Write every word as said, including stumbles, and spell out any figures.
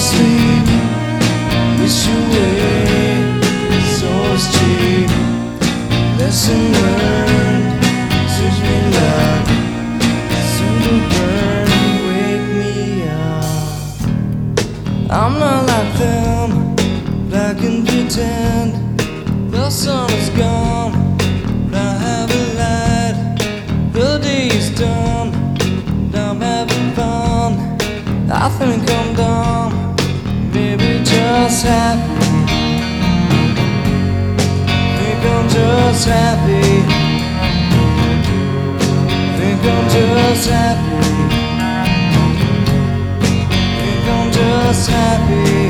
sleep. Wish you away, soul's cheap. Lesson learned, switch me luck. Soon to burn, wake me up. I'm not like them, but I can pretend. The sun is gone, but I haven't lied. The day is done, and I'm having fun. I think I'm dumb, baby, just happy. Think I'm just happy. Think I'm just happy. Think I'm just happy.